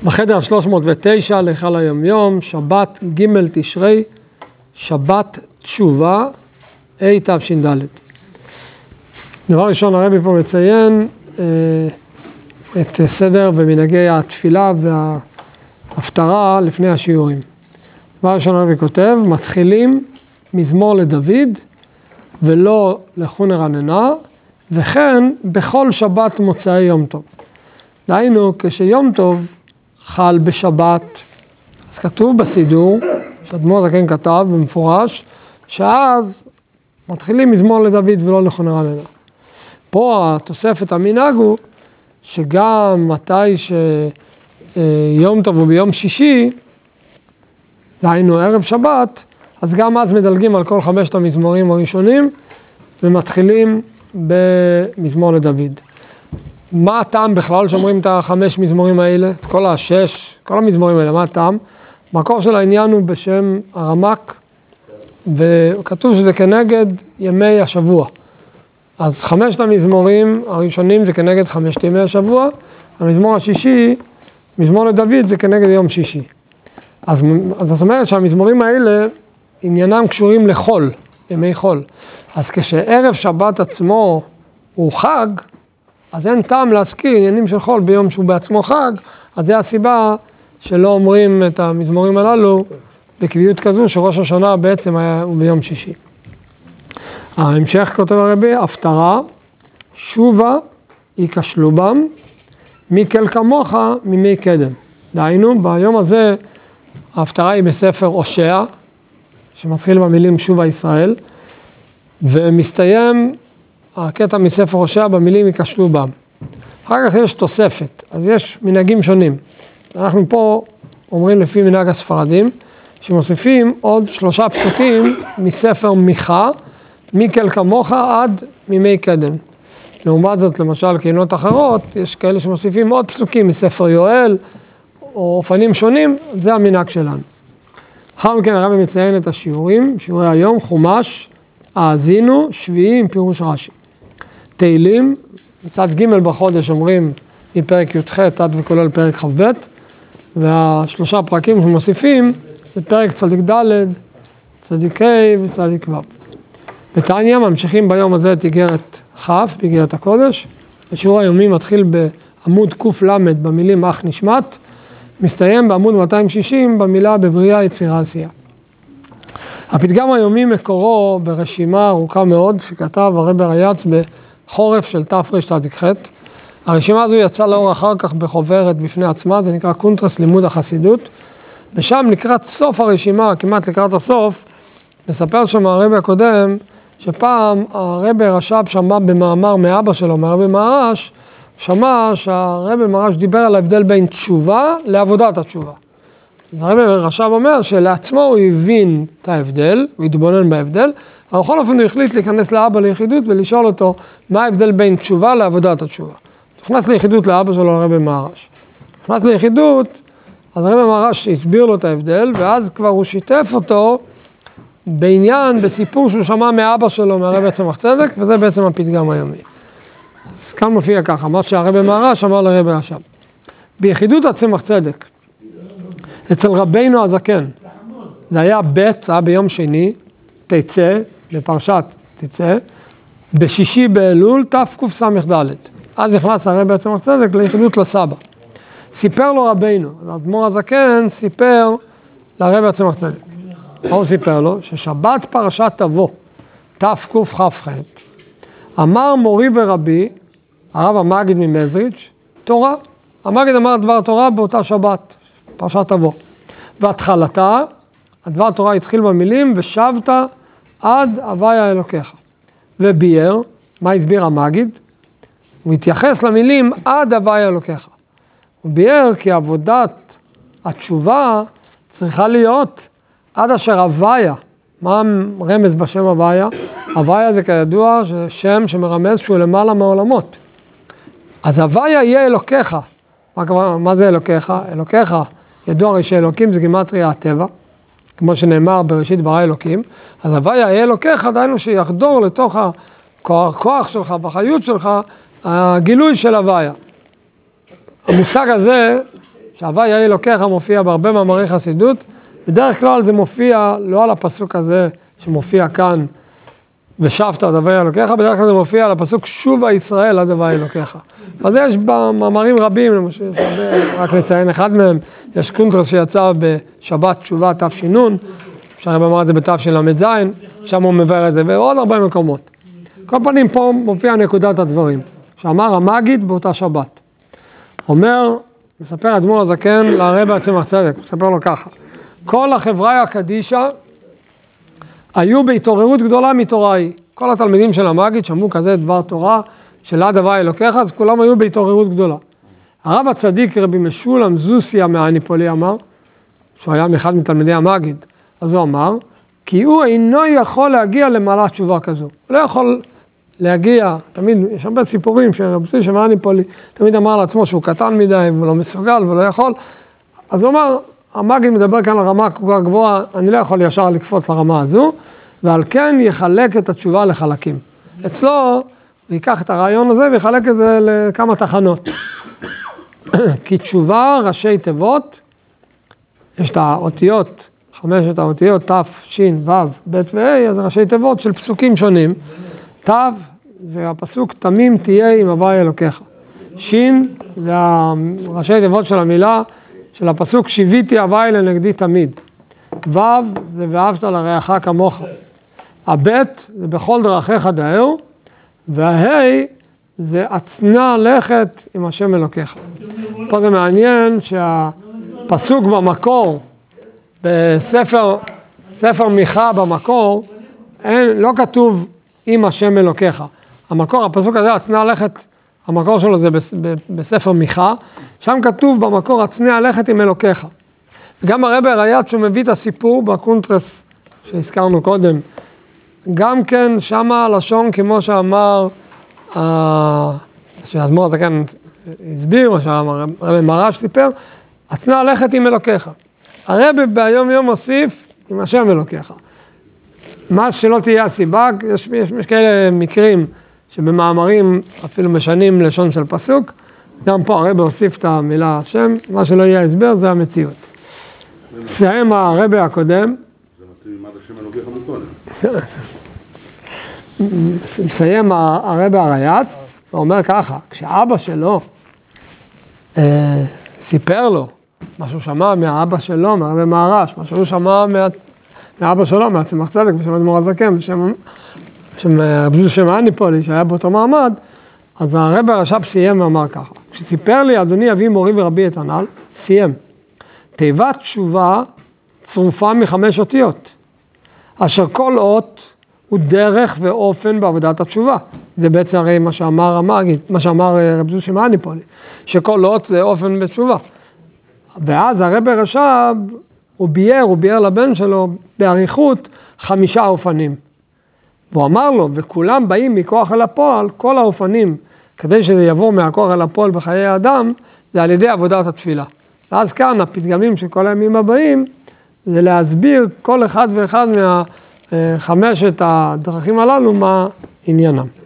בחדר 309 להיכל היומיום, שבת ג' תשרי, שבת תשובה, תש"ד. דבר ראשון, הרבי פה מציין את סדר ומנהגי התפילה וההפטרה לפני השיעורים. דבר ראשון, הרבי כותב, מתחילים מזמור לדוד ולא לחונר עננה, וכן בכל שבת מוצאי יום טוב. דהיינו, כשיום טוב חל בשבת, אז כתוב בסידור, שאדמו"ר הזקן כתב במפורש, שאז מתחילים מזמור לדוד ולא לחונר עננה. פה התוספת המנהג הוא, שגם מתי שיום טוב הוא ביום שישי, דהיינו ערב שבת, אז גם אז מדלגים על כל 5 המזמורים הראשונים, ומתחילים במזמור לדוד. מה הטעם בכלל שאומרים את 5 מזמורים האלה? את כל 6, כל המזמורים האלה, מה הטעם? המקור של העניין הוא בשם הרמ"ק, וכתוב שזה כנגד ימי השבוע. אז 5 המזמורים הראשונים זה כנגד 5 ימי השבוע, המזמור השישי, מזמור לדוד זה כנגד יום שישי. אז זאת אומרת שהמזמורים האלה עניינם קשורים לחול, ימי חול. אז כשערב שבת עצמו הוא חג, אז אין טעם להזכיר עניינים של חול ביום שהוא בעצמו חג, אז זה הסיבה שלא אומרים את המזמורים הללו בקביעות כזו, שראש השנה בעצם היה ביום שישי. ההמשך כותב הרבי, הפטרה, שובה, ייכשלו בם, מקל כמוך ממי קדם. דהיינו, ביום הזה ההפטרה היא בספר הושע, שמתחיל במילים שובה ישראל, ומסתיים הקטע מספר הושע במילים ייכשלו בם. אחר כך יש תוספת, אז יש מנהגים שונים. אנחנו פה אומרים לפי מנהג הספרדים, שמוסיפים עוד 3 פסוקים מספר מיכה, מקל כמוך עד מימי קדם. לעומת זאת, למשל, קהילות אחרות, יש כאלה שמוסיפים עוד פסוקים מספר יואל, או אופנים שונים, זה המנהג שלנו. אחר מכן הרבי מציין את השיעורים, שיעורי היום, חומש, האזינו, שביעי עם פירוש רש"י. תהילים, מצד ג' בחודש אומרים מפרק י"ח עד וכולל פרק כ"ב, וה3 פרקים שמוסיפים זה פרק צדיק ד', צדיק ה' וצדיק ו'. בתניא ממשיכים ביום הזה את איגרת כ', באיגרת הקודש. השיעור היומי מתחיל בעמוד ק"ל במילים אך נשמת, מסתיים בעמוד 260 במילה בבריאה יצירה עשייה. הפתגם היומי מקורו ברשימה ארוכה מאוד שכתב הרבי ריי"צ בחורף של תרצ"ח. הרשימה הזו יצאה לאור אחר כך בחוברת בפני עצמה, זה נקרא קונטרס לימוד החסידות, ושם לקראת סוף הרשימה, כמעט לקראת הסוף, מספר שם הרבי הקודם, שפעם הרבי רש"ב שמע במאמר מאבא שלו, מהרבי מהר"ש, שמע שהרבי מהר"ש דיבר על ההבדל בין תשובה לעבודת התשובה. אז הרבי רש"ב אומר שלעצמו הוא הבין את ההבדל, הוא התבונן בהבדל, אבל בכל אופן הוא החליט להיכנס לאבא ליחידות ולשאול אותו מה ההבדל בין תשובה לעבודת התשובה. נכנס ליחידות לאבא שלו הרבי מהר"ש. נכנס ליחידות, אז הרבי מהר"ש הסביר לו את ההבדל, ואז כבר הוא שיתף אותו בעניין, בסיפור שהוא שמע מאבא שלו, מהרבי צמח צדק, וזה בעצם הפתגם היומי. אז כאן מופיע ככה, מה שהרבי מהר"ש אמר לרבי רש"ב. ביחידות הצמח צדק, אצל רבינו הזקן, זה היה זה היה ביום שני, תצא, בפרשת תצא, בשישי באלול, תקס"ד. אז נכנס הרבי צמח צדק ליחידות לסבא. סיפר לו רבינו, האדמו"ר הזקן סיפר לרבי צמח צדק. מה הוא סיפר לו? ששבת פרשת תבוא, תקכ"ח, אמר מורי ורבי, הרב המגיד ממזריץ', תורה. המגיד אמר דבר תורה באותה שבת, פרשת תבוא. והתחלתה, הדבר תורה התחיל במילים, ושבת עד הוויה אלוקיך. וביאר, מה הסביר המגיד? הוא התייחס למילים עד הוויה אלוקיך. הוא ביאר כי עבודת התשובה צריכה להיות עד אשר הוויה. מה רמז בשם הוויה? הוויה זה כידוע שם שמרמז שהוא למעלה מהעולמות. אז הוויה יהיה אלוקיך. מה זה אלוקיך? אלוקיך, ידוע הרי שאלוקים זה גימטריה הטבע, כמו שנאמר בראשית ברא אלוקים. אז הוויה יהיה אלוקיך, דהיינו שיחדור לתוך הכוח שלך, בחיות שלך, הגילוי של הוויה. המושג הזה שהווי אלוקיך מופיע בהרבה מאמרי חסידות, בדרך כלל זה מופיע לא על הפסוק הזה שמופיע כאן, ושבת עד הווי אלוקיך, בדרך כלל זה מופיע על הפסוק שובה ישראל עד הווי אלוקיך. אז יש במאמרים רבים, למשל, רק לציין אחד מהם, יש קונטרס שיצא בשבת תשובה תש"ן, אפשר לומר את זה בתשל"ז, שם הוא מבאר את זה, ועוד הרבה מקומות. כל פנים פה מופיע נקודת הדברים, שאמר המגיד באותה שבת. אומר, מספר אדמו"ר הזקן לרבי צמח צדק, מספר לו ככה, כל החבריה הקדישה היו בהתעוררות גדולה מתורה היא. כל התלמידים של המגיד שמעו כזה דבר תורה של עד הווי אלוקיך, אז כולם היו בהתעוררות גדולה. הרב הצדיק רבי משולם זוסיה מהניפולי אמר, שהוא היה מאחד מתלמידי המגיד, אז הוא אמר, כי הוא אינו יכול להגיע למעלת תשובה כזו. הוא לא יכול להגיע, תמיד, יש הרבה סיפורים שרבי זוסיה מהניפולי תמיד אמר לעצמו שהוא קטן מדי ולא מסוגל ולא יכול, אז הוא אמר, המגיד מדבר כאן על רמה כל כך גבוהה, אני לא יכול ישר לקפוץ לרמה הזו, ועל כן יחלק את התשובה לחלקים. אצלו, הוא ייקח את הרעיון הזה ויחלק את זה לכמה תחנות. כי תשובה, ראשי תיבות, יש את האותיות, 5 האותיות, ת', ש', ו', ב' וה', אז ראשי תיבות של פסוקים שונים. ת' זה הפסוק תמים תהיה עם הווי אלוקיך. ש' זה ראשי תיבות של המילה, של הפסוק שיוויתי הווי לנגדי תמיד. ו' זה ואהבת לרעך כמוך. הבית זה בכל דרכיך דאהו, וההי זה עצנה לכת עם השם אלוקיך. פה זה מעניין שהפסוק במקור, בספר מיכה במקור, לא כתוב עם השם אלוקיך. המקור, הפסוק הזה עצנה לכת, המקור שלו זה בספר מיכה, שם כתוב במקור עצנה לכת עם אלוקיך. גם הרבי הראי"ת שהוא מביא את הסיפור בקונטרס שהזכרנו קודם, גם כן שמה לשון כמו שאמר, שהאדמו"ר הזקן הסביר, מה שהרבי מרש סיפר, עצנה לכת עם אלוקיך. הרבי ביום יום מוסיף עם השם אלוקיך. מה שלא תהיה הסיבה, יש כאלה מקרים שבמאמרים אפילו משנים לשון של פסוק, גם פה הרבי הוסיף את המילה השם, מה שלא יהיה הסבר זה המציאות. סיים הרבי הקודם, זה מתאים עם עד השם אלוקיך מקודם. מסיים הרבי הראי"ת, ואומר ככה, כשאבא שלו סיפר לו, מה שהוא שמע מהאבא שלו, מהרבי מהר"ש, מה שהוא שמע מהאבא שלו, מהצמח צדק, בשם אדמו"ר הזקן, בשם רבי זוסיה מהניפולי, שהיה באותו מעמד, אז הרבי הרש"ב סיים ואמר ככה, כשסיפר לי אדוני אבי מורי ורבי את הנ"ל, סיים, תיבת תשובה צרופה מ5 אותיות, אשר כל אות הוא דרך ואופן בעבודת התשובה. זה בעצם הרי מה שאמר המגיד, מה שאמר רבי זוסיה מהניפולי, שכל אות זה אופן בתשובה. ואז הרבי הרש"ב, הוא ביאר לבן שלו באריכות 5 אופנים. והוא אמר לו, וכולם באים מכוח אל הפועל, כל האופנים, כדי שזה יבוא מהכוח אל הפועל בחיי האדם, זה על ידי עבודת התפילה. ואז כאן הפתגמים של כל הימים הבאים, זה להסביר כל אחד ואחד מה5 הדרכים הללו, מה עניינם.